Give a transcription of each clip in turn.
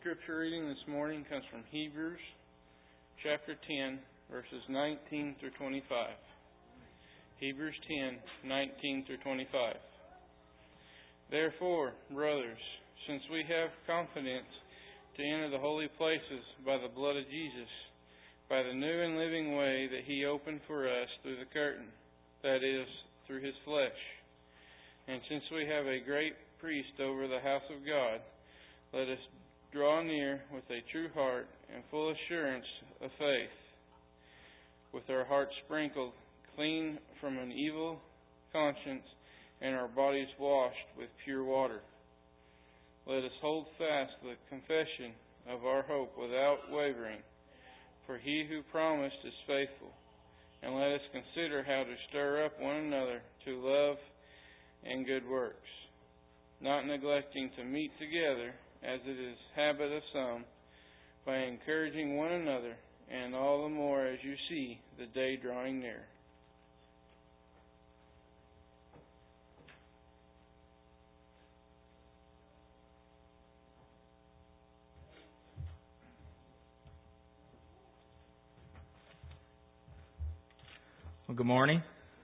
scripture reading this morning comes from Hebrews chapter 10, verses 19 through 25. Hebrews 10, 19 through 25. Therefore, brothers, since we have confidence to enter the holy places by the blood of Jesus, by the new and living way that He opened for us through the curtain, that is, through His flesh. And since we have a great priest over the house of God, let us draw near with a true heart and full assurance of faith, with our hearts sprinkled clean from an evil conscience and our bodies washed with pure water. Let us hold fast the confession of our hope without wavering, for He who promised is faithful. And let us consider how to stir up one another to love and good works, not neglecting to meet together, as it is habit of some, by encouraging one another, and all the more as you see the day drawing near. Well, good morning.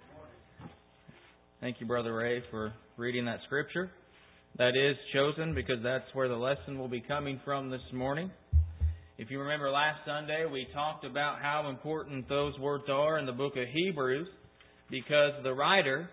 Thank you, Brother Ray, for reading that scripture. That is chosen because that's where the lesson will be coming from this morning. If you remember last Sunday, we talked about how important those words are in the book of Hebrews, because the writer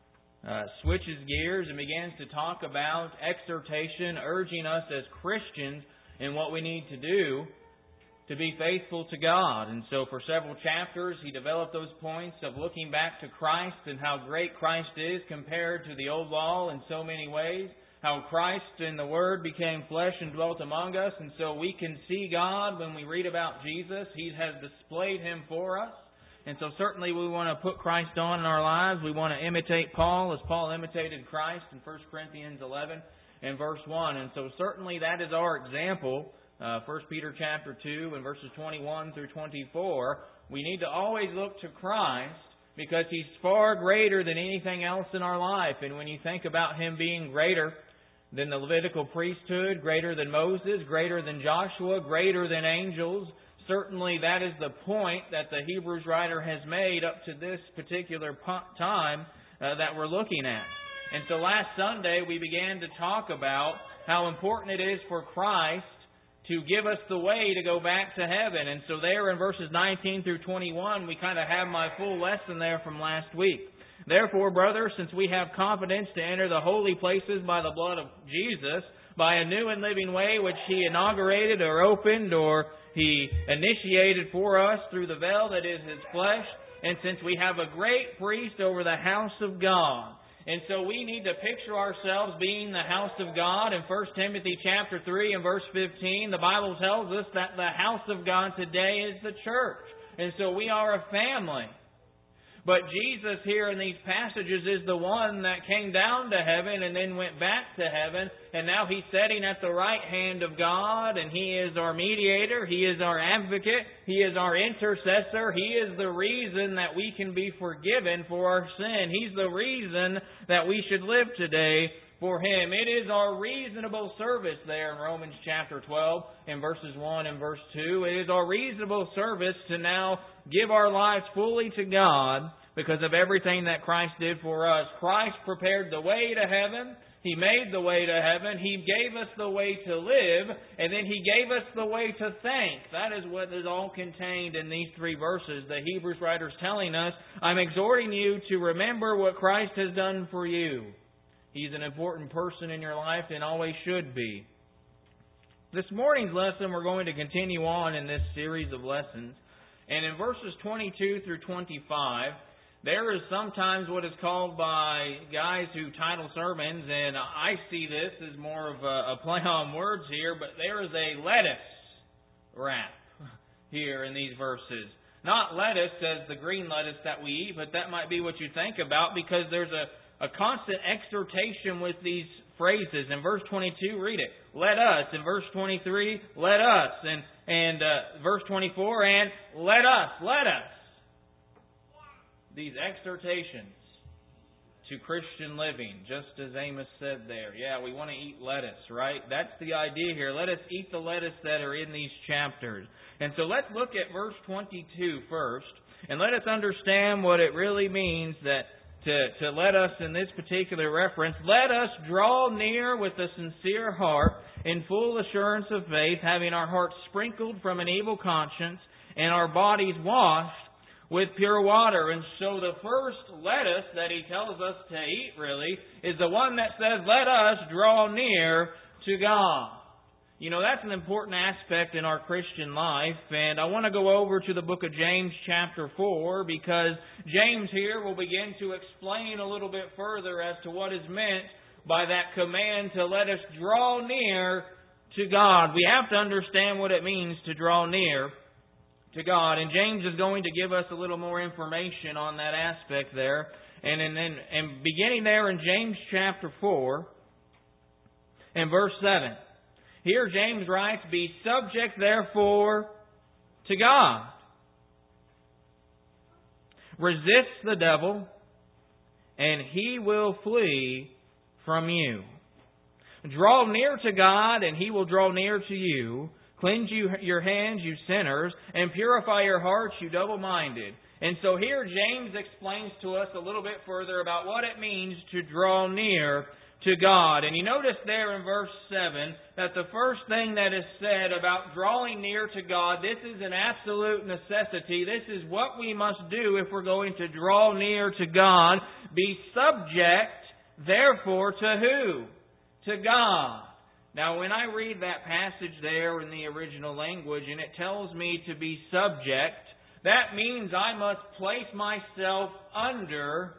switches gears and begins to talk about exhortation, urging us as Christians in what we need to do to be faithful to God. And so for several chapters, he developed those points of looking back to Christ and how great Christ is compared to the old law in so many ways. How Christ in the Word became flesh and dwelt among us. And so we can see God when we read about Jesus. He has displayed Him for us. And so certainly we want to put Christ on in our lives. We want to imitate Paul as Paul imitated Christ in 1 Corinthians 11 and verse 1. And so certainly that is our example. 1 Peter chapter 2 and verses 21 through 24. We need to always look to Christ because He's far greater than anything else in our life. And when you think about Him being greater than the Levitical priesthood, greater than Moses, greater than Joshua, greater than angels, certainly that is the point that the Hebrews writer has made up to this particular time that we're looking at. And so last Sunday we began to talk about how important it is for Christ to give us the way to go back to heaven. And so there in verses 19 through 21, we kind of have my full lesson there from last week. Therefore, brothers, since we have confidence to enter the holy places by the blood of Jesus, by a new and living way which He inaugurated or opened or He initiated for us through the veil that is His flesh, and since we have a great priest over the house of God. And so we need to picture ourselves being the house of God. In 1 Timothy chapter 3 and verse 15, the Bible tells us that the house of God today is the church. And so we are a family. But Jesus here in these passages is the one that came down to heaven and then went back to heaven. And now He's sitting at the right hand of God, and He is our mediator. He is our advocate. He is our intercessor. He is the reason that we can be forgiven for our sin. He's the reason that we should live today for Him. It is our reasonable service there in Romans chapter 12 in verses 1 and verse 2. It is our reasonable service to now give our lives fully to God because of everything that Christ did for us. Christ prepared the way to heaven. He made the way to heaven. He gave us the way to live. And then He gave us the way to think. That is what is all contained in these three verses. The Hebrews writer is telling us, I'm exhorting you to remember what Christ has done for you. He's an important person in your life and always should be. This morning's lesson, we're going to continue on in this series of lessons. And in verses 22 through 25, there is sometimes what is called by guys who title sermons, and I see this as more of a play on words here, but there is a lettuce wrap here in these verses. Not lettuce as the green lettuce that we eat, but that might be what you think about because there's a constant exhortation with these phrases. In verse 22, read it. Let us. In verse 23, let us. And verse 24, and let us. Let us. These exhortations. to Christian living, just as Amos said there. Yeah, we want to eat lettuce, right? That's the idea here. Let us eat the lettuce that are in these chapters. And so let's look at verse 22 first, and let us understand what it really means that to let us, in this particular reference, let us draw near with a sincere heart, in full assurance of faith, having our hearts sprinkled from an evil conscience, and our bodies washed with pure water. And so the first lettuce that he tells us to eat, really, is the one that says, let us draw near to God. You know, that's an important aspect in our Christian life, and I want to go over to the book of James chapter 4, because James here will begin to explain a little bit further as to what is meant by that command to let us draw near to God. We have to understand what it means to draw near to God, and James is going to give us a little more information on that aspect there. And beginning there in James chapter 4 and verse 7. Here James writes, be subject therefore to God. Resist the devil, and he will flee from you. Draw near to God, and he will draw near to you. Cleanse your hands, you sinners, and purify your hearts, you double-minded. And so here James explains to us a little bit further about what it means to draw near to God. And you notice there in verse 7 that the first thing that is said about drawing near to God, this is an absolute necessity. This is what we must do if we're going to draw near to God. Be subject, therefore, to who? To God. Now, when I read that passage there in the original language and it tells me to be subject, that means I must place myself under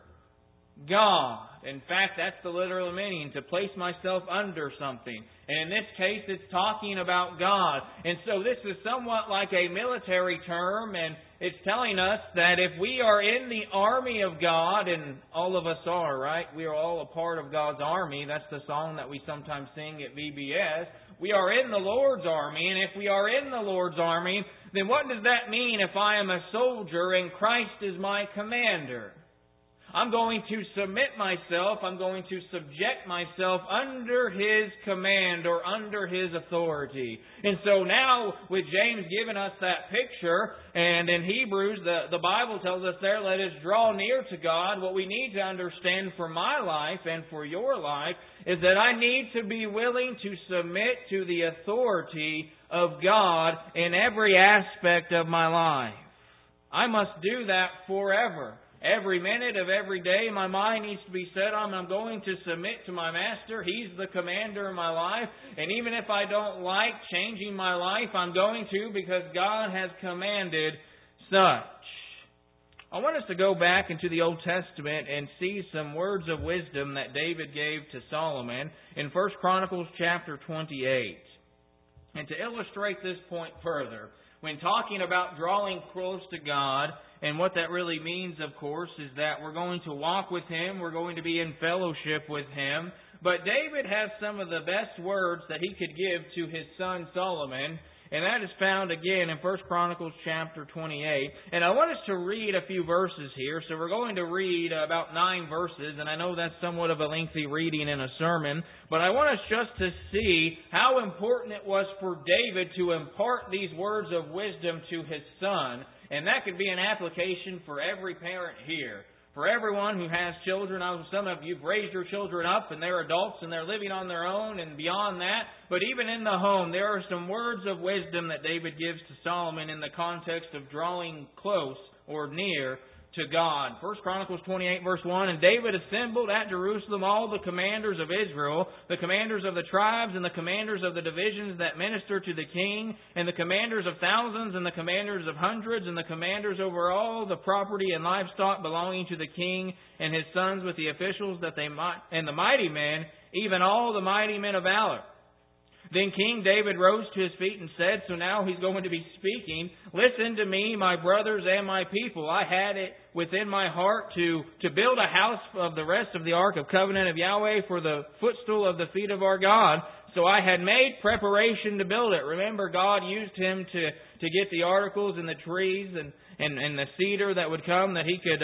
God. In fact, that's the literal meaning, to place myself under something. And in this case, it's talking about God. And so this is somewhat like a military term, and it's telling us that if we are in the army of God, and all of us are, right? We are all a part of God's army. That's the song that we sometimes sing at VBS. We are in the Lord's army, and if we are in the Lord's army, then what does that mean if I am a soldier and Christ is my commander? I'm going to submit myself, I'm going to subject myself under His command or under His authority. And so now, with James giving us that picture, and in Hebrews, the Bible tells us there, let us draw near to God. What we need to understand for my life and for your life is that I need to be willing to submit to the authority of God in every aspect of my life. I must do that forever. Every minute of every day, my mind needs to be set on, I'm going to submit to my Master. He's the commander of my life. And even if I don't like changing my life, I'm going to, because God has commanded such. I want us to go back into the Old Testament and see some words of wisdom that David gave to Solomon in 1 Chronicles chapter 28. And to illustrate this point further, when talking about drawing close to God, and what that really means, of course, is that we're going to walk with Him, we're going to be in fellowship with Him. But David has some of the best words that he could give to his son Solomon, and that is found again in 1 Chronicles chapter 28. And I want us to read a few verses here. So we're going to read about 9 verses, and I know that's somewhat of a lengthy reading in a sermon, but I want us just to see how important it was for David to impart these words of wisdom to his son. And that could be an application for every parent here. For everyone who has children, some of you have raised your children up and they're adults and they're living on their own and beyond that. But even in the home, there are some words of wisdom that David gives to Solomon in the context of drawing close or near to God. 1 Chronicles 28 verse 1, and David assembled at Jerusalem all the commanders of Israel, the commanders of the tribes and the commanders of the divisions that minister to the king, and the commanders of thousands and the commanders of hundreds and the commanders over all the property and livestock belonging to the king and his sons with the officials that they might, and the mighty men, even all the mighty men of valor. Then King David rose to his feet and said, so now he's going to be speaking, listen to me, my brothers and my people. I had it within my heart to build a house of the rest of the Ark of Covenant of Yahweh for the footstool of the feet of our God. So I had made preparation to build it. Remember, God used him to get the articles and the trees and the cedar that would come that he could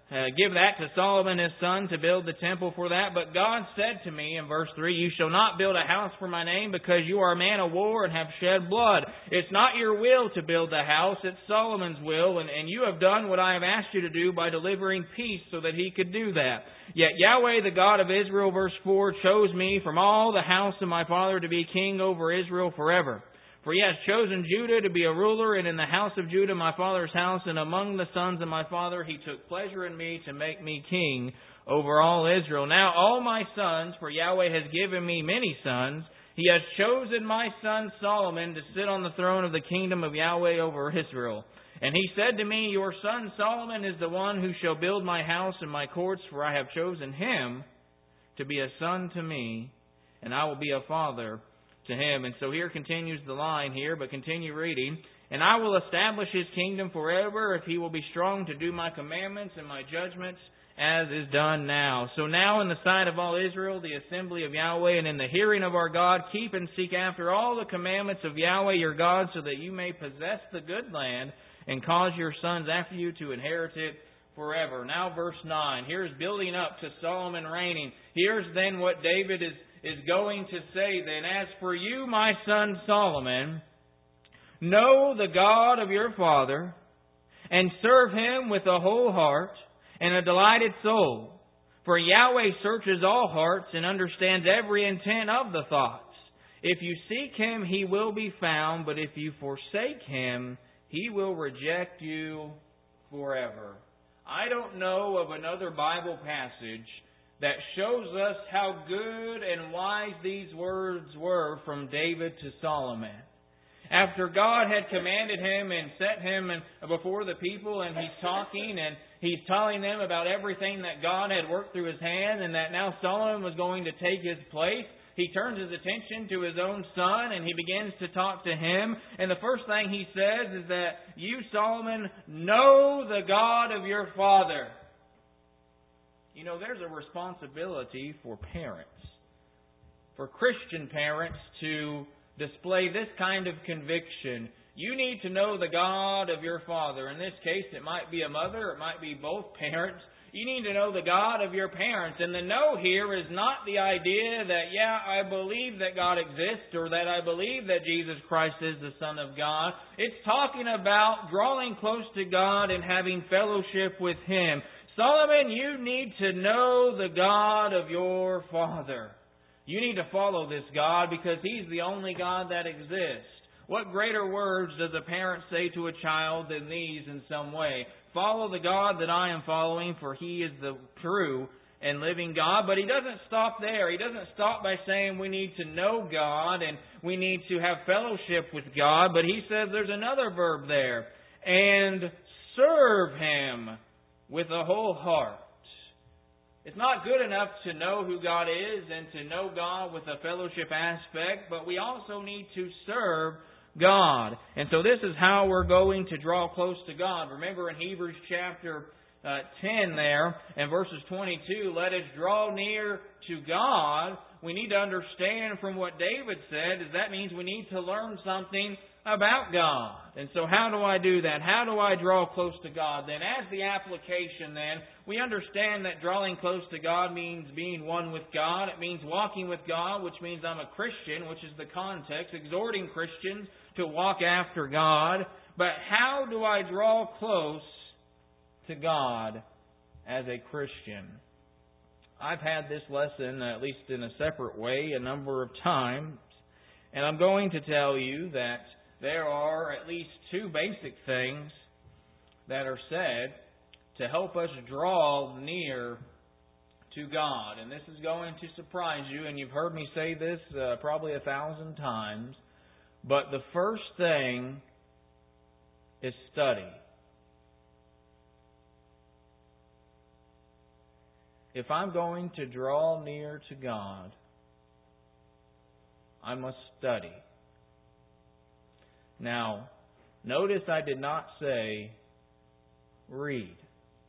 give that to Solomon his son to build the temple for that. But God said to me in verse 3, you shall not build a house for my name because you are a man of war and have shed blood. It's not your will to build the house, it's Solomon's will, and you have done what I have asked you to do by delivering peace so that he could do that. Yet Yahweh, the God of Israel, verse 4, chose me from all the house of my father to be king over Israel forever. For he has chosen Judah to be a ruler, and in the house of Judah my father's house, and among the sons of my father he took pleasure in me to make me king over all Israel. Now all my sons, for Yahweh has given me many sons, he has chosen my son Solomon to sit on the throne of the kingdom of Yahweh over Israel. And he said to me, your son Solomon is the one who shall build my house and my courts, for I have chosen him to be a son to me, and I will be a father to him. And so here continues the line here, but continue reading. And I will establish his kingdom forever, if he will be strong to do my commandments and my judgments, as is done now. So now in the sight of all Israel, the assembly of Yahweh, and in the hearing of our God, keep and seek after all the commandments of Yahweh your God, so that you may possess the good land, and cause your sons after you to inherit it forever. Now verse 9. Here's building up to Solomon reigning. Here's then what David is going to say then, as for you, my son Solomon, know the God of your father, and serve him with a whole heart and a delighted soul. For Yahweh searches all hearts and understands every intent of the thoughts. If you seek him, he will be found, but if you forsake him, he will reject you forever. I don't know of another Bible passage that shows us how good and wise these words were from David to Solomon. After God had commanded him and set him before the people, and he's talking and he's telling them about everything that God had worked through his hand, and that now Solomon was going to take his place, he turns his attention to his own son and he begins to talk to him. And the first thing he says is that you, Solomon, know the God of your father. You know, there's a responsibility for parents, for Christian parents, to display this kind of conviction. You need to know the God of your father. In this case, it might be a mother, it might be both parents. You need to know the God of your parents. And the know here is not the idea that, yeah, I believe that God exists, or that I believe that Jesus Christ is the Son of God. It's talking about drawing close to God and having fellowship with Him. Solomon, you need to know the God of your father. You need to follow this God because He's the only God that exists. What greater words does a parent say to a child than these in some way? Follow the God that I am following, for He is the true and living God. But He doesn't stop there. He doesn't stop by saying we need to know God and we need to have fellowship with God. But He says there's another verb there. And serve Him with a whole heart. It's not good enough to know who God is and to know God with a fellowship aspect, but we also need to serve God. And so this is how we're going to draw close to God. Remember in Hebrews chapter 10 there, and verses 22, let us draw near to God. We need to understand from what David said, is that means we need to learn something about God. And so how do I do that? How do I draw close to God? Then as the application then, we understand that drawing close to God means being one with God. It means walking with God, which means I'm a Christian, which is the context, exhorting Christians to walk after God. But how do I draw close to God as a Christian? I've had this lesson, at least in a separate way, a number of times. And I'm going to tell you that there are at least two basic things that are said to help us draw near to God. And this is going to surprise you, and you've heard me say this probably 1,000 times. But the first thing is study. If I'm going to draw near to God, I must study. Now, notice I did not say read.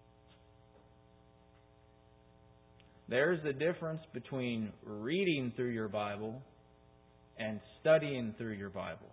There's a difference between reading through your Bible and studying through your Bible.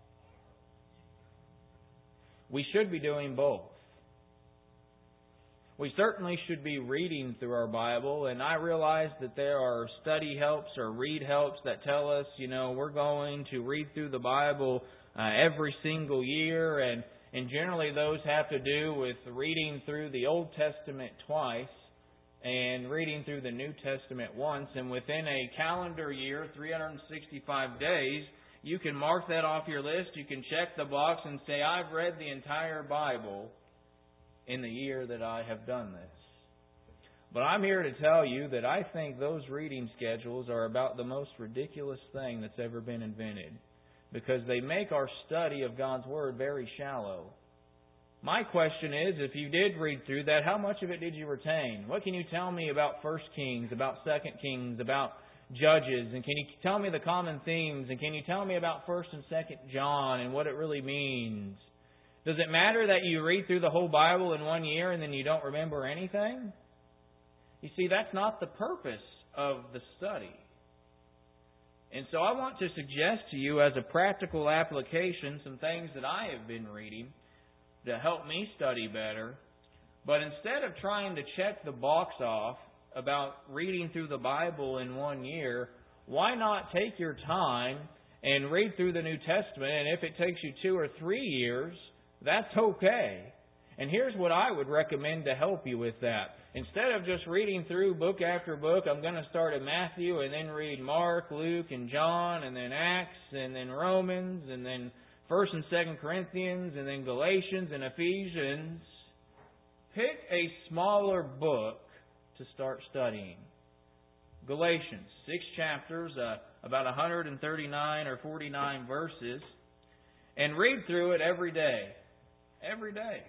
We should be doing both. We certainly should be reading through our Bible, and I realize that there are study helps or read helps that tell us, we're going to read through the Bible every single year, and generally those have to do with reading through the Old Testament twice and reading through the New Testament once, and within a calendar year, 365 days, you can mark that off your list, you can check the box and say, I've read the entire Bible in the year that I have done this. But I'm here to tell you that I think those reading schedules are about the most ridiculous thing that's ever been invented, because they make our study of God's Word very shallow. My question is, if you did read through that, how much of it did you retain? What can you tell me about 1 Kings, about 2 Kings, about Judges? And can you tell me the common themes? And can you tell me about 1 and 2 John and what it really means? Does it matter that you read through the whole Bible in 1 year and then you don't remember anything? You see, that's not the purpose of the study. And so I want to suggest to you as a practical application some things that I have been reading to help me study better. But instead of trying to check the box off about reading through the Bible in 1 year, why not take your time and read through the New Testament? And if it takes you 2 or 3 years, that's okay. And here's what I would recommend to help you with that. Instead of just reading through book after book, I'm going to start at Matthew and then read Mark, Luke, and John, and then Acts, and then Romans, and then 1 and 2 Corinthians, and then Galatians and Ephesians. Pick a smaller book to start studying. Galatians, 6 chapters, about 139 or 49 verses, and read through it every day. Every day.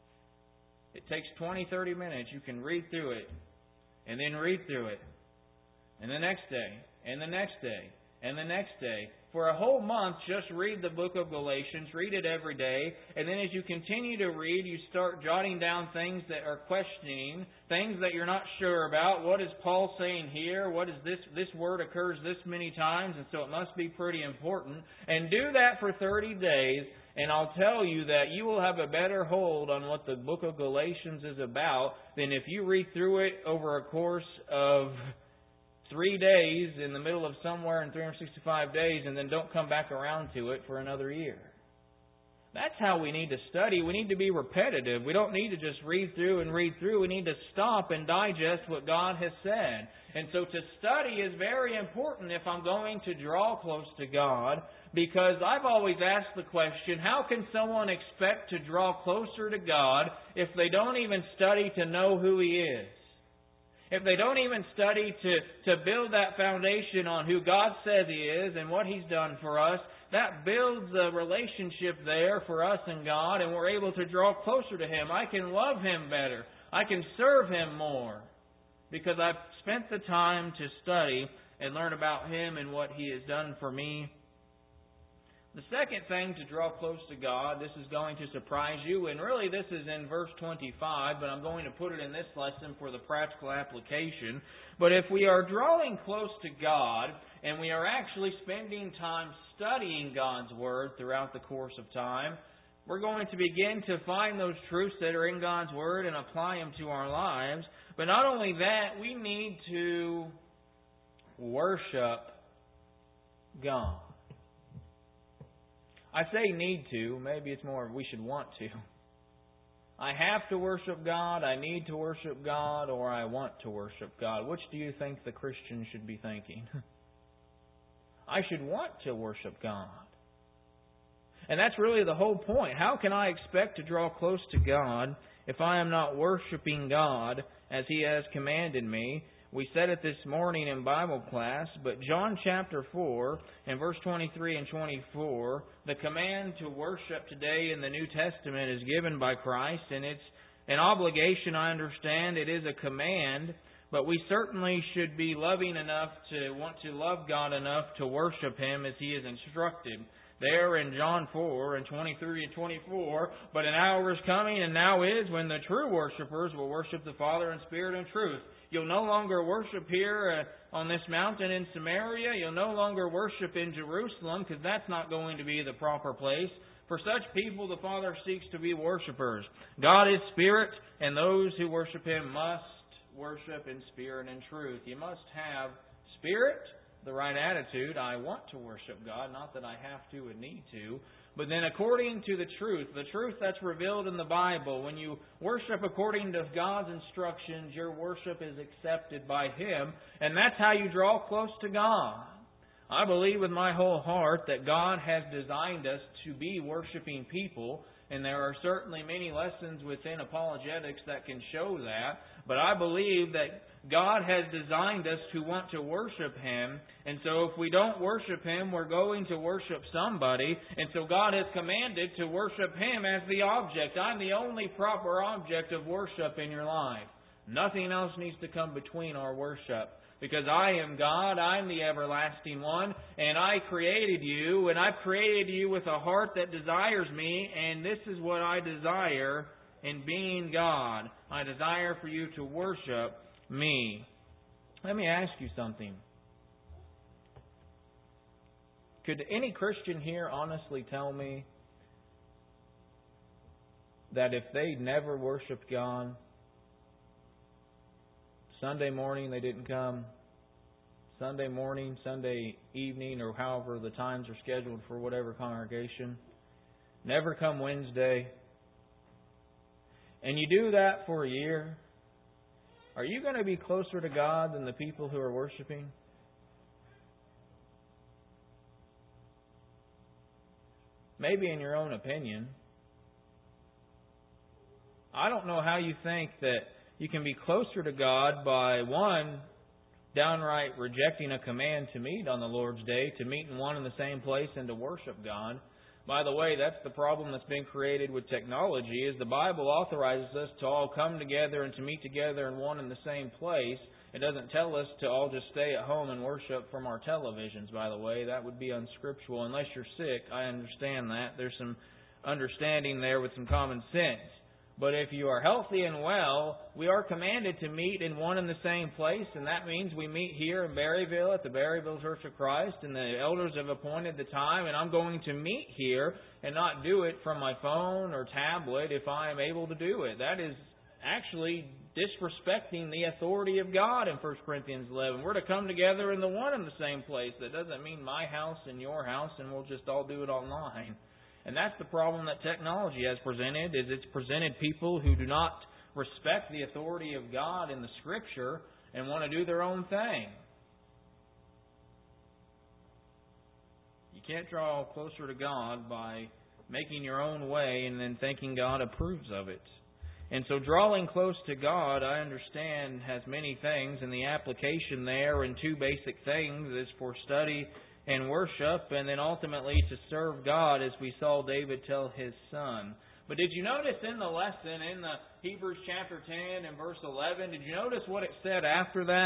It takes 20, 30 minutes. You can read through it, and then read through it, and the next day, and the next day, and the next day. For a whole month, just read the book of Galatians. Read it every day. And then as you continue to read, you start jotting down things that are questioning, things that you're not sure about. What is Paul saying here? What is this word occurs this many times, and so it must be pretty important. And do that for 30 days, and I'll tell you that you will have a better hold on what the book of Galatians is about than if you read through it over a course of 3 days in the middle of somewhere in 365 days and then don't come back around to it for another year. That's how we need to study. We need to be repetitive. We don't need to just read through and read through. We need to stop and digest what God has said. And so to study is very important if I'm going to draw close to God, because I've always asked the question, how can someone expect to draw closer to God if they don't even study to know who He is? If they don't even study to build that foundation on who God says He is and what He's done for us, that builds a relationship there for us and God, and we're able to draw closer to Him. I can love Him better. I can serve Him more because I've spent the time to study and learn about Him and what He has done for me. The second thing to draw close to God, this is going to surprise you, and really this is in verse 25, but I'm going to put it in this lesson for the practical application. But if we are drawing close to God, and we are actually spending time studying God's Word throughout the course of time, we're going to begin to find those truths that are in God's Word and apply them to our lives. But not only that, we need to worship God. I say need to. Maybe it's more we should want to. I have to worship God, I need to worship God, or I want to worship God. Which do you think the Christian should be thinking? I should want to worship God. And that's really the whole point. How can I expect to draw close to God if I am not worshiping God as He has commanded me? We said it this morning in Bible class, but John chapter 4 and verse 23 and 24, the command to worship today in the New Testament is given by Christ, and it's an obligation, I understand. It is a command, but we certainly should be loving enough to want to love God enough to worship Him as He is instructed. There in John 4 and 23 and 24, but an hour is coming and now is when the true worshipers will worship the Father in spirit and truth. You'll no longer worship here on this mountain in Samaria. You'll no longer worship in Jerusalem, because that's not going to be the proper place. For such people, the Father seeks to be worshipers. God is Spirit, and those who worship Him must worship in spirit and truth. You must have spirit, the right attitude. I want to worship God, not that I have to and need to. But then according to the truth that's revealed in the Bible, when you worship according to God's instructions, your worship is accepted by Him. And that's how you draw close to God. I believe with my whole heart that God has designed us to be worshiping people. And there are certainly many lessons within apologetics that can show that. But I believe that God has designed us to want to worship Him. And so if we don't worship Him, we're going to worship somebody. And so God has commanded to worship Him as the object. I'm the only proper object of worship in your life. Nothing else needs to come between our worship. Because I am God, I'm the everlasting one, and I created you, and I've created you with a heart that desires me, and this is what I desire in being God. I desire for you to worship me. Let me ask you something. Could any Christian here honestly tell me that if they never worshiped God, Sunday morning they didn't come, Sunday morning, Sunday evening, or however the times are scheduled for whatever congregation, never come Wednesday, and you do that for a year, are you going to be closer to God than the people who are worshiping? Maybe in your own opinion. I don't know how you think that you can be closer to God by, one, downright rejecting a command to meet on the Lord's Day, to meet in one and the same place and to worship God. By the way, that's the problem that's been created with technology, is the Bible authorizes us to all come together and to meet together in one and the same place. It doesn't tell us to all just stay at home and worship from our televisions, by the way. That would be unscriptural. Unless you're sick, I understand that. There's some understanding there with some common sense. But if you are healthy and well, we are commanded to meet in one and the same place, and that means we meet here in Berryville at the Berryville Church of Christ, and the elders have appointed the time, and I'm going to meet here and not do it from my phone or tablet if I am able to do it. That is actually disrespecting the authority of God in 1 Corinthians 11. We're to come together in the one and the same place. That doesn't mean my house and your house, and we'll just all do it online. And that's the problem that technology has presented, is it's presented people who do not respect the authority of God in the Scripture and want to do their own thing. You can't draw closer to God by making your own way and then thinking God approves of it. And so drawing close to God, I understand, has many things, and the application there in two basic things is for study and worship, and then ultimately to serve God, as we saw David tell his son. But did you notice in the lesson, in the Hebrews chapter 10 and verse 11, did you notice what it said after that?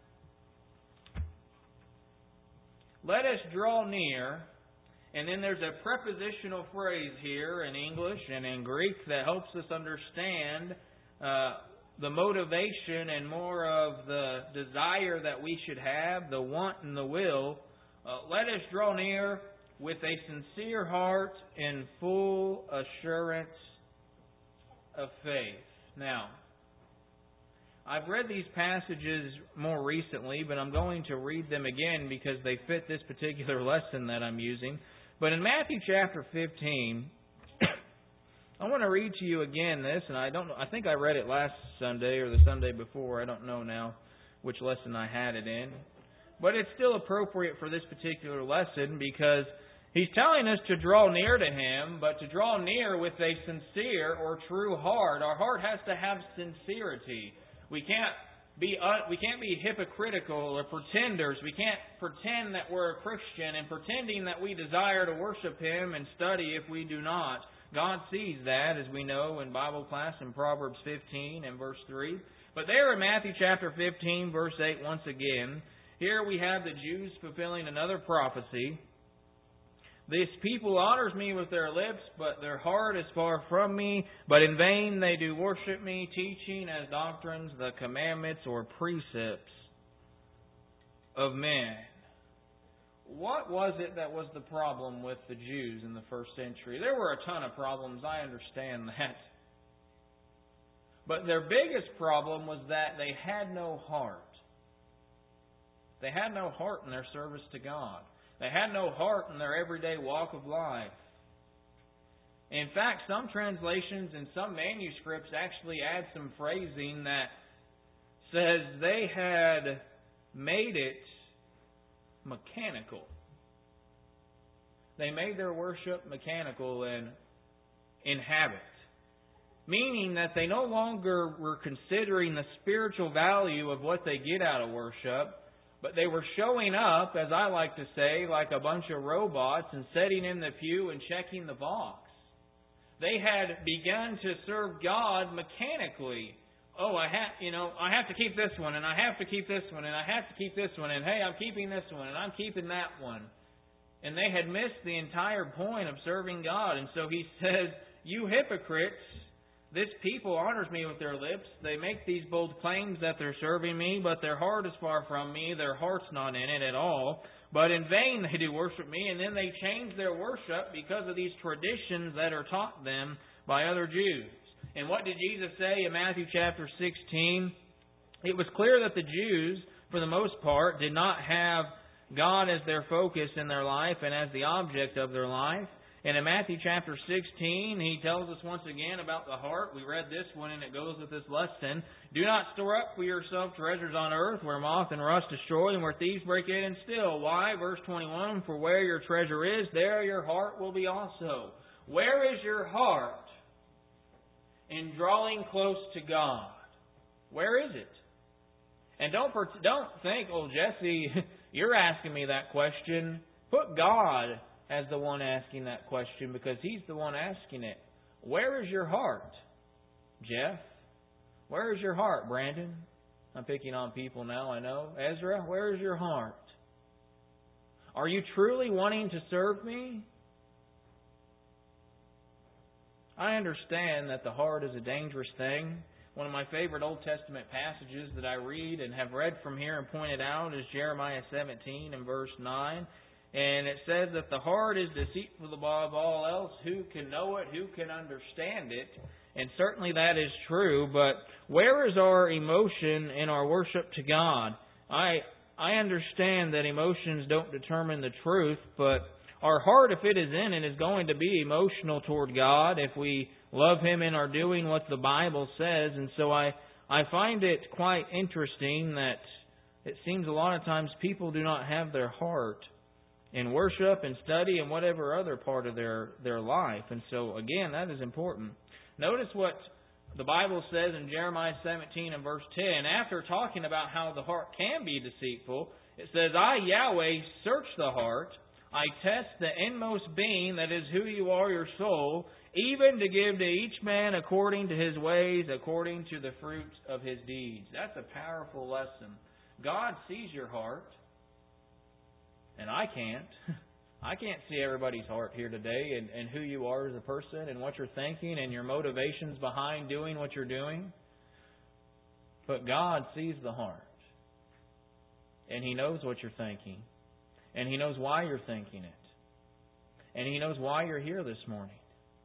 Let us draw near, and then there's a prepositional phrase here in English and in Greek that helps us understand the motivation and more of the desire that we should have, the want and the will. Let us draw near with a sincere heart in full assurance of faith. Now, I've read these passages more recently, but I'm going to read them again because they fit this particular lesson that I'm using. But in Matthew chapter 15, I want to read to you again this, and I think I read it last Sunday or the Sunday before. I don't know now which lesson I had it in. But it's still appropriate for this particular lesson because he's telling us to draw near to Him, but to draw near with a sincere or true heart. Our heart has to have sincerity. We can't be hypocritical or pretenders. We can't pretend that we're a Christian and pretending that we desire to worship Him and study if we do not. God sees that, as we know in Bible class in Proverbs 15 and verse 3. But there in Matthew chapter 15, verse 8, once again, here we have the Jews fulfilling another prophecy. This people honors me with their lips, but their heart is far from me. But in vain they do worship me, teaching as doctrines the commandments or precepts of men. What was it that was the problem with the Jews in the first century? There were a ton of problems, I understand that. But their biggest problem was that they had no heart. They had no heart in their service to God. They had no heart in their everyday walk of life. In fact, some translations and some manuscripts actually add some phrasing that says they had made it mechanical. They made their worship mechanical and in habit. Meaning that they no longer were considering the spiritual value of what they get out of worship, but they were showing up, as I like to say, like a bunch of robots and sitting in the pew and checking the box. They had begun to serve God mechanically. Oh, I have to keep this one, and I have to keep this one, and I have to keep this one, and hey, I'm keeping this one, and I'm keeping that one. And they had missed the entire point of serving God. And so He says, you hypocrites, this people honors me with their lips. They make these bold claims that they're serving me, but their heart is far from me. Their heart's not in it at all. But in vain they do worship me, and then they change their worship because of these traditions that are taught them by other Jews. And what did Jesus say in Matthew chapter 16? It was clear that the Jews, for the most part, did not have God as their focus in their life and as the object of their life. And in Matthew chapter 16, He tells us once again about the heart. We read this one and it goes with this lesson. Do not store up for yourself treasures on earth where moth and rust destroy and where thieves break in and steal. Why? Verse 21, for where your treasure is, there your heart will be also. Where is your heart in drawing close to God? Where is it? And don't think, oh, Jesse, you're asking me that question. Put God as the one asking that question, because He's the one asking it. Where is your heart, Jeff? Where is your heart, Brandon? I'm picking on people now, I know. Ezra, where is your heart? Are you truly wanting to serve me? I understand that the heart is a dangerous thing. One of my favorite Old Testament passages that I read and have read from here and pointed out is Jeremiah 17 and verse 9. And it says that the heart is deceitful above all else. Who can know it? Who can understand it? And certainly that is true. But where is our emotion in our worship to God? I understand that emotions don't determine the truth, but our heart, if it is in it, is going to be emotional toward God if we love Him and are doing what the Bible says. And so I find it quite interesting that it seems a lot of times people do not have their heart in worship and study and whatever other part of their life. And so, again, that is important. Notice what the Bible says in Jeremiah 17 and verse 10. After talking about how the heart can be deceitful, it says, I, Yahweh, search the heart. I test the inmost being, that is who you are, your soul, even to give to each man according to his ways, according to the fruits of his deeds. That's a powerful lesson. God sees your heart. And I can't. I can't see everybody's heart here today and who you are as a person and what you're thinking and your motivations behind doing what you're doing. But God sees the heart. And He knows what you're thinking. And He knows why you're thinking it. And He knows why you're here this morning.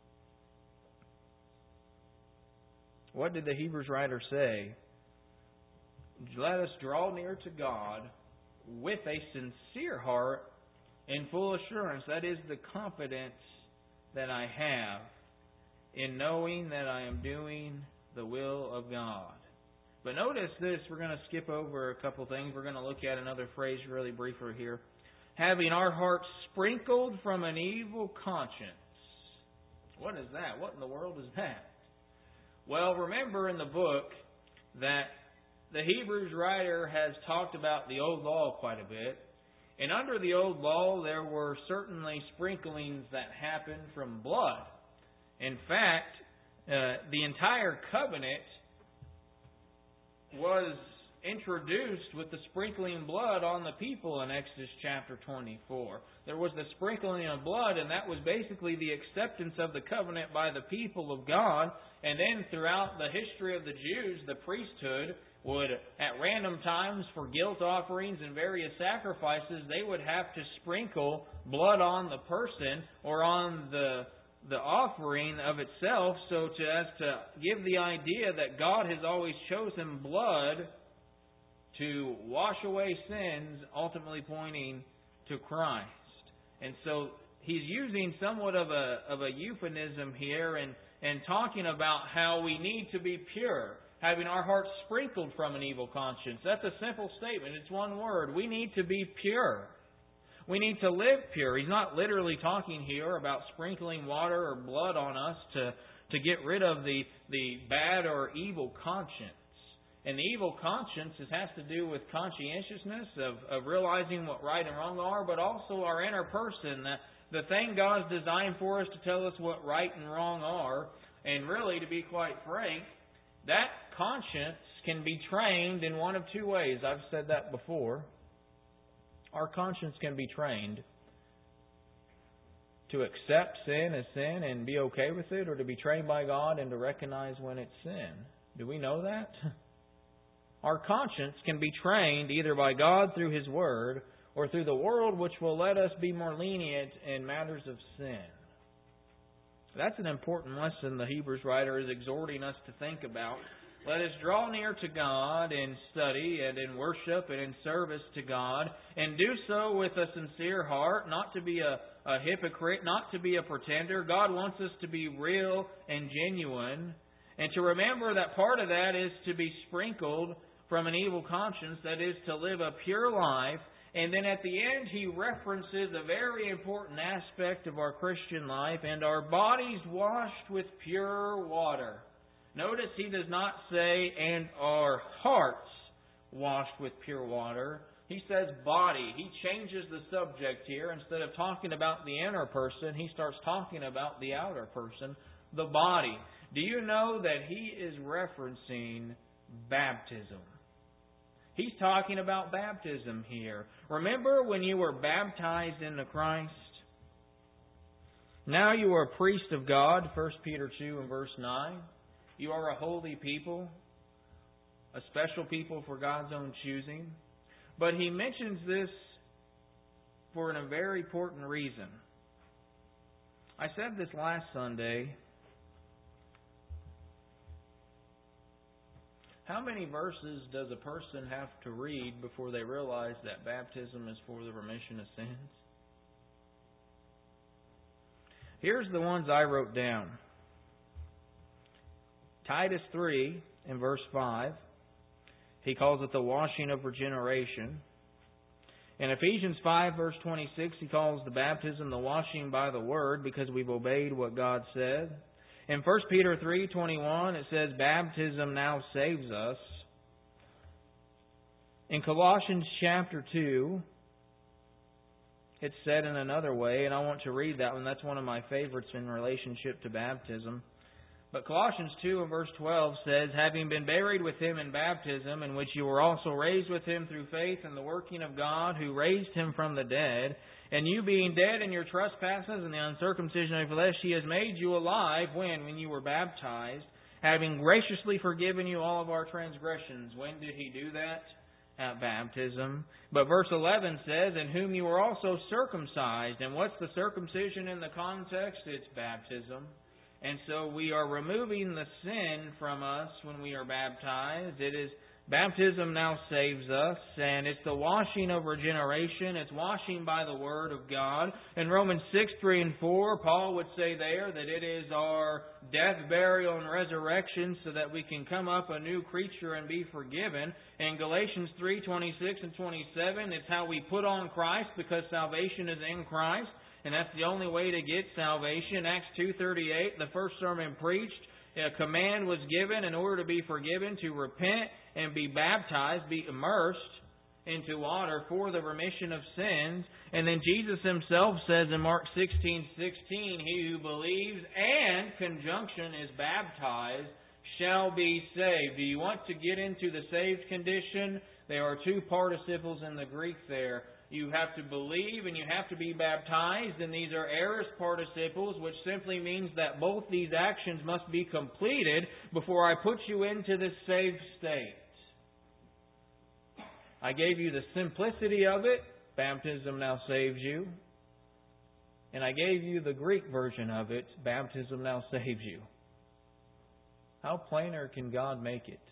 What did the Hebrews writer say? Let us draw near to God with a sincere heart in full assurance. That is the confidence that I have in knowing that I am doing the will of God. But notice this, we're going to skip over a couple things. We're going to look at another phrase really briefly here. Having our hearts sprinkled from an evil conscience. What is that? What in the world is that? Well, remember in the book that the Hebrews writer has talked about the old law quite a bit. And under the old law, there were certainly sprinklings that happened from blood. In fact, the entire covenant was introduced with the sprinkling blood on the people in Exodus chapter 24. There was the sprinkling of blood, and that was basically the acceptance of the covenant by the people of God. And then throughout the history of the Jews, the priesthood would, at random times for guilt offerings and various sacrifices, they would have to sprinkle blood on the person or on the offering of itself, so as to give the idea that God has always chosen blood to wash away sins, ultimately pointing to Christ. And so he's using somewhat of a euphemism here and talking about how we need to be pure, having our hearts sprinkled from an evil conscience. That's a simple statement. It's one word. We need to be pure. We need to live pure. He's not literally talking here about sprinkling water or blood on us to get rid of the bad or evil conscience. And the evil conscience has to do with conscientiousness, of realizing what right and wrong are, but also our inner person, the thing God's designed for us to tell us what right and wrong are. And really, to be quite frank, that conscience can be trained in one of two ways. I've said that before. Our conscience can be trained to accept sin as sin and be okay with it, or to be trained by God and to recognize when it's sin. Do we know that? Our conscience can be trained either by God through His Word or through the world, which will let us be more lenient in matters of sin. That's an important lesson the Hebrews writer is exhorting us to think about. Let us draw near to God in study and in worship and in service to God, and do so with a sincere heart, not to be a hypocrite, not to be a pretender. God wants us to be real and genuine, and to remember that part of that is to be sprinkled from an evil conscience, that is to live a pure life. And then at the end, he references a very important aspect of our Christian life, and our bodies washed with pure water. Notice he does not say, and our hearts washed with pure water. He says body. He changes the subject here. Instead of talking about the inner person, he starts talking about the outer person, the body. Do you know that he is referencing baptism? He's talking about baptism here. Remember when you were baptized into Christ? Now you are a priest of God, 1 Peter 2 and verse 9. You are a holy people, a special people for God's own choosing. But he mentions this for a very important reason. I said this last Sunday. How many verses does a person have to read before they realize that baptism is for the remission of sins? Here's the ones I wrote down. Titus 3 in verse 5, he calls it the washing of regeneration. In Ephesians 5 verse 26, he calls the baptism the washing by the Word, because we've obeyed what God said. In 1 Peter 3:21, it says, baptism now saves us. In Colossians chapter 2, it's said in another way, and I want to read that one. That's one of my favorites in relationship to baptism. But Colossians 2 and verse 12 says, having been buried with Him in baptism, in which you were also raised with Him through faith in the working of God, who raised Him from the dead, and you being dead in your trespasses and the uncircumcision of your flesh, He has made you alive when you were baptized, having graciously forgiven you all of our transgressions. When did He do that? At baptism. But verse 11 says, in whom you were also circumcised. And what's the circumcision in the context? It's baptism. And so we are removing the sin from us when we are baptized. It is baptism now saves us, and it's the washing of regeneration. It's washing by the Word of God. In Romans 6, 3 and 4, Paul would say there that it is our death, burial, and resurrection so that we can come up a new creature and be forgiven. In Galatians 3, 26 and 27, it's how we put on Christ, because salvation is in Christ. And that's the only way to get salvation. Acts 2:38, the first sermon preached, a command was given in order to be forgiven, to repent and be baptized, be immersed into water for the remission of sins. And then Jesus Himself says in Mark 16:16, he who believes and conjunction is baptized shall be saved. Do you want to get into the saved condition? There are two participles in the Greek there. You have to believe and you have to be baptized, and these are aorist participles, which simply means that both these actions must be completed before I put you into this saved state. I gave you the simplicity of it. Baptism now saves you. And I gave you the Greek version of it. Baptism now saves you. How plainer can God make it?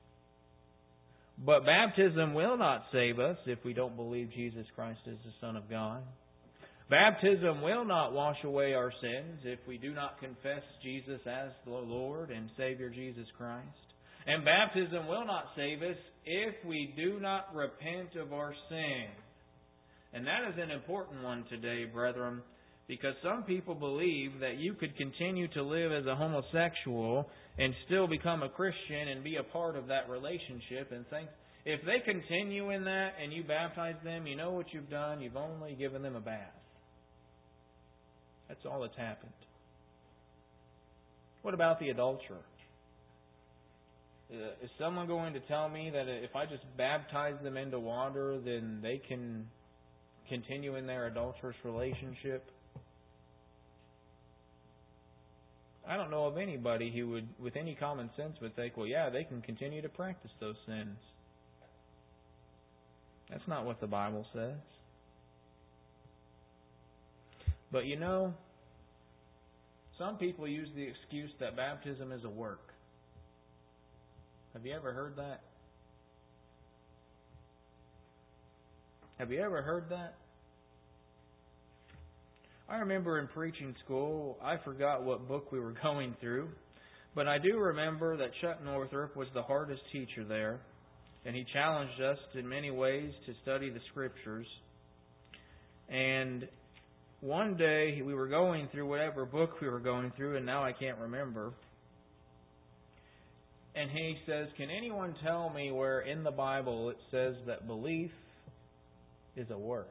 But baptism will not save us if we don't believe Jesus Christ is the Son of God. Baptism will not wash away our sins if we do not confess Jesus as the Lord and Savior Jesus Christ. And baptism will not save us if we do not repent of our sin. And that is an important one today, brethren, because some people believe that you could continue to live as a homosexual and still become a Christian and be a part of that relationship and think if they continue in that and you baptize them, you know what you've done? You've only given them a bath. That's all that's happened. What about the adulterer? Is someone going to tell me that if I just baptize them into water, then they can continue in their adulterous relationship? I don't know of anybody who would, with any common sense, would think, well, yeah, they can continue to practice those sins. That's not what the Bible says. But you know, some people use the excuse that baptism is a work. Have you ever heard that? Have you ever heard that? I remember in preaching school, I forgot what book we were going through, but I do remember that Chuck Northrup was the hardest teacher there, and he challenged us in many ways to study the Scriptures. And one day we were going through whatever book we were going through, and now I can't remember. And he says, can anyone tell me where in the Bible it says that belief is a work?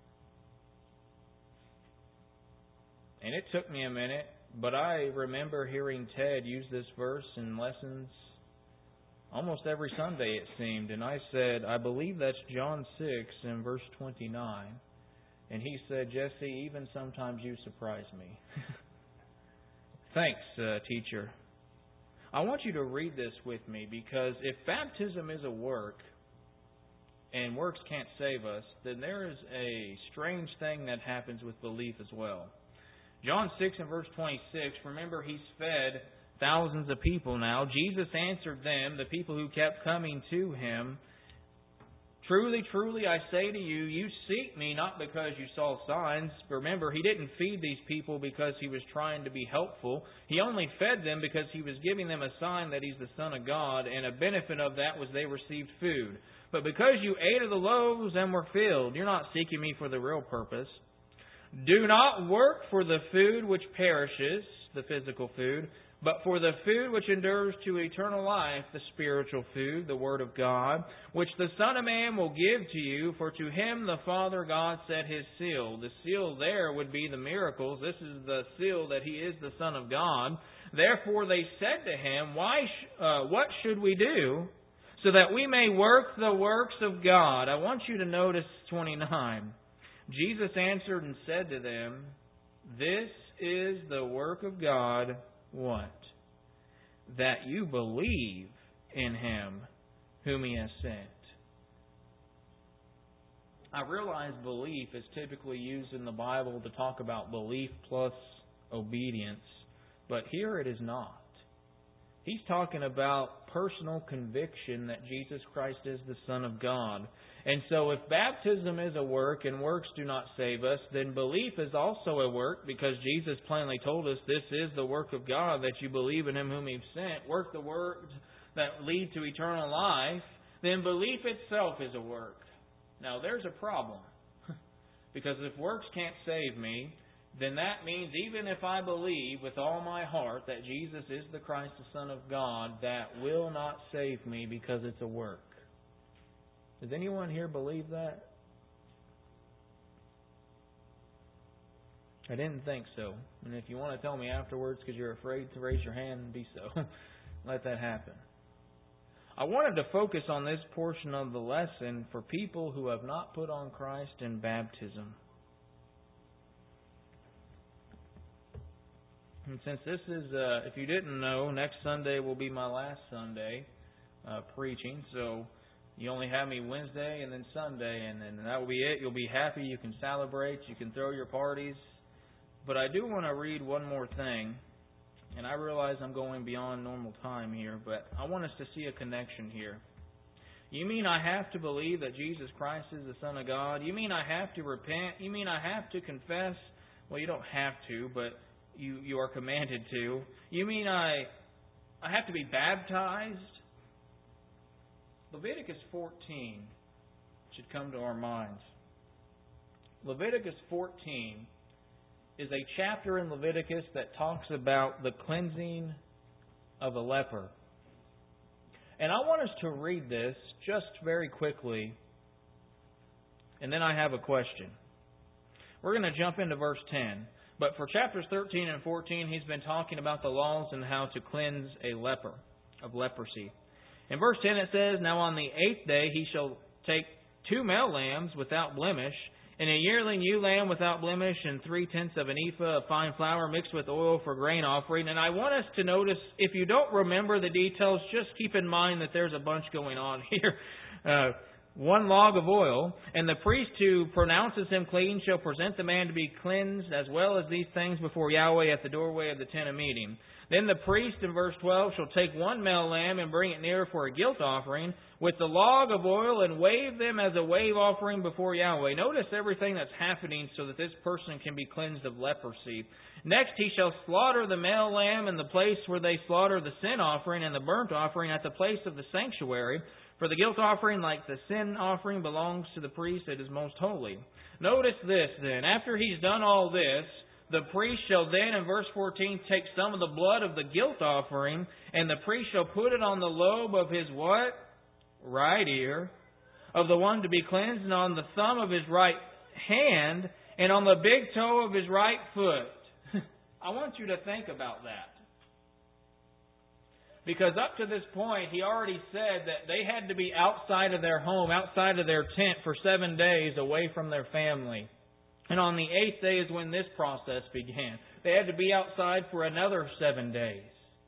And it took me a minute, but I remember hearing Ted use this verse in lessons almost every Sunday, it seemed. And I said, I believe that's John 6 and verse 29. And he said, Jesse, even sometimes you surprise me. Thanks, teacher. I want you to read this with me, because if baptism is a work and works can't save us, then there is a strange thing that happens with belief as well. John 6 and verse 26, remember he's fed thousands of people now. Jesus answered them, the people who kept coming to him, truly, truly, I say to you, you seek me not because you saw signs. Remember, he didn't feed these people because he was trying to be helpful. He only fed them because he was giving them a sign that he's the Son of God, and a benefit of that was they received food. But because you ate of the loaves and were filled, you're not seeking me for the real purpose. Do not work for the food which perishes, the physical food, but for the food which endures to eternal life, the spiritual food, the Word of God, which the Son of Man will give to you, for to him the Father God set his seal. The seal there would be the miracles. This is the seal that he is the Son of God. Therefore they said to him, what should we do so that we may work the works of God? I want you to notice 29. Jesus answered and said to them, this is the work of God, what? That you believe in him whom he has sent. I realize belief is typically used in the Bible to talk about belief plus obedience, but here it is not. He's talking about personal conviction that Jesus Christ is the Son of God. And so if baptism is a work and works do not save us, then belief is also a work, because Jesus plainly told us this is the work of God, that you believe in him whom he sent. Work the works that lead to eternal life. Then belief itself is a work. Now there's a problem. Because if works can't save me, then that means even if I believe with all my heart that Jesus is the Christ, the Son of God, that will not save me because it's a work. Does anyone here believe that? I didn't think so. And if you want to tell me afterwards because you're afraid to raise your hand, be so. let that happen. I wanted to focus on this portion of the lesson for people who have not put on Christ in baptism. And since this is, if you didn't know, next Sunday will be my last Sunday preaching. So you only have me Wednesday and then Sunday, and then that will be it. You'll be happy. You can celebrate. You can throw your parties. But I do want to read one more thing. And I realize I'm going beyond normal time here, but I want us to see a connection here. You mean I have to believe that Jesus Christ is the Son of God? You mean I have to repent? You mean I have to confess? Well, you don't have to, but you are commanded to. You mean I have to be baptized? Leviticus 14 should come to our minds. Leviticus 14 is a chapter in Leviticus that talks about the cleansing of a leper. And I want us to read this just very quickly, and then I have a question. We're going to jump into verse 10. But for chapters 13 and 14, he's been talking about the laws and how to cleanse a leper of leprosy. In verse 10 it says, "Now on the 8th day he shall take 2 male lambs without blemish, and a yearling ewe lamb without blemish, and 3/10 of an ephah of fine flour mixed with oil for grain offering." And I want us to notice, if you don't remember the details, just keep in mind that there's a bunch going on here. 1 log of oil, and the priest who pronounces him clean shall present the man to be cleansed, as well as these things before Yahweh at the doorway of the tent of meeting. Then the priest, in verse 12, shall take 1 male lamb and bring it near for a guilt offering with the log of oil and wave them as a wave offering before Yahweh. Notice everything that's happening so that this person can be cleansed of leprosy. Next he shall slaughter the male lamb in the place where they slaughter the sin offering and the burnt offering at the place of the sanctuary. For the guilt offering, like the sin offering, belongs to the priest. It is most holy. Notice this then. After he's done all this, the priest shall then, in verse 14, take some of the blood of the guilt offering, and the priest shall put it on the lobe of his what? Right ear, of the one to be cleansed, and on the thumb of his right hand, and on the big toe of his right foot. I want you to think about that. Because up to this point, he already said that they had to be outside of their home, outside of their tent for 7 days away from their family. And on the 8th day is when this process began. They had to be outside for another 7 days.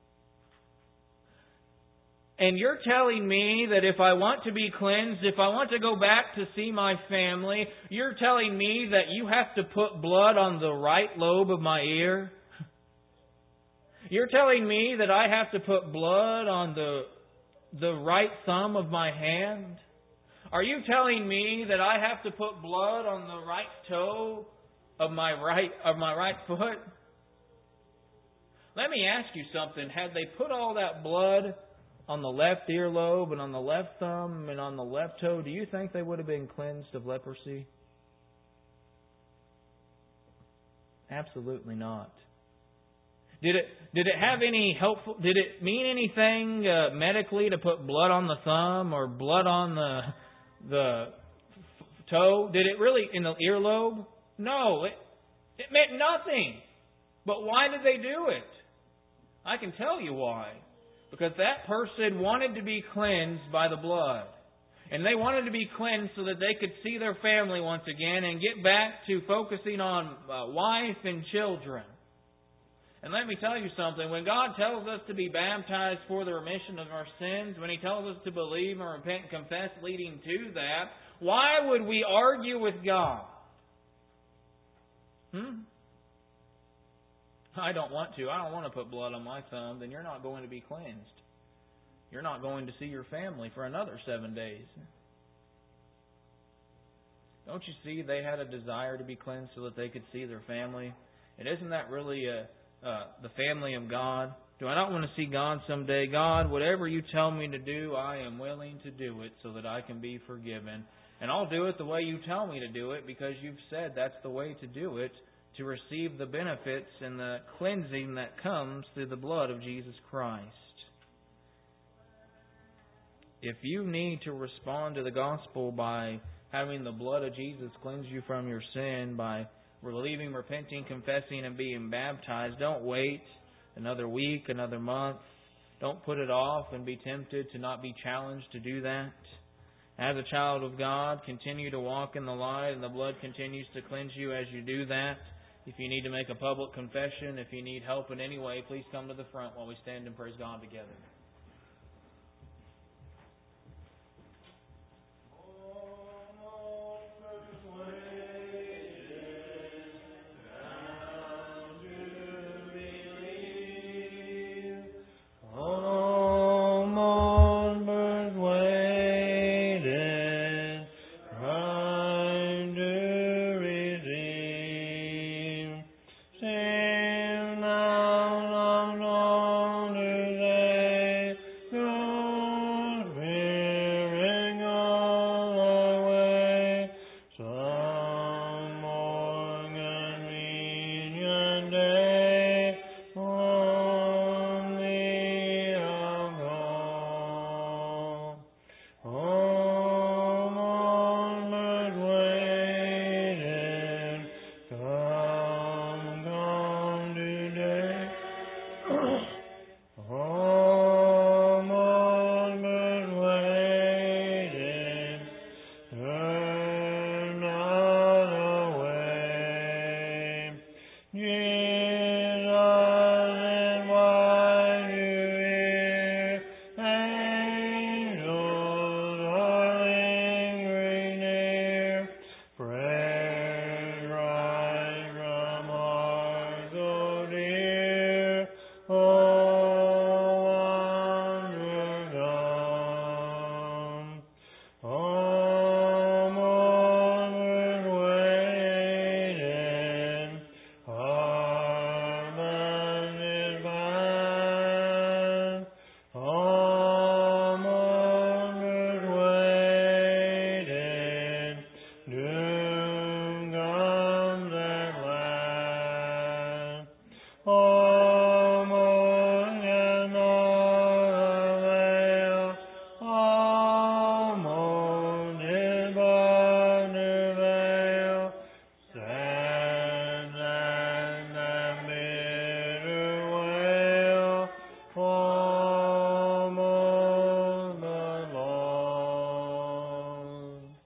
And you're telling me that if I want to be cleansed, if I want to go back to see my family, you're telling me that you have to put blood on the right lobe of my ear? You're telling me that I have to put blood on the right thumb of my hand? Are you telling me that I have to put blood on the right toe of my right foot? Let me ask you something. Had they put all that blood on the left earlobe and on the left thumb and on the left toe, do you think they would have been cleansed of leprosy? Absolutely not. Did it have any helpful? Did it mean anything medically to put blood on the thumb or blood on the toe? Did it really in the earlobe? No, it meant nothing. But why did they do it? I can tell you why. Because that person wanted to be cleansed by the blood. And they wanted to be cleansed so that they could see their family once again and get back to focusing on wife and children. And let me tell you something. When God tells us to be baptized for the remission of our sins, when He tells us to believe and repent and confess leading to that, why would we argue with God? I don't want to. I don't want to put blood on my thumb. Then you're not going to be cleansed. You're not going to see your family for another 7 days. Don't you see they had a desire to be cleansed so that they could see their family? And isn't that really the family of God? Do I not want to see God someday? God, whatever you tell me to do, I am willing to do it so that I can be forgiven. And I'll do it the way you tell me to do it because you've said that's the way to do it, to receive the benefits and the cleansing that comes through the blood of Jesus Christ. If you need to respond to the gospel by having the blood of Jesus cleanse you from your sin, by believing, repenting, confessing, and being baptized, don't wait another week, another month, Don't put it off and be tempted to not be challenged to do that. As a child of God, continue to walk in the light, and the blood continues to cleanse you as you do that. If you need to make a public confession, if you need help in any way, please come to the front while we stand and praise God together. Yeah.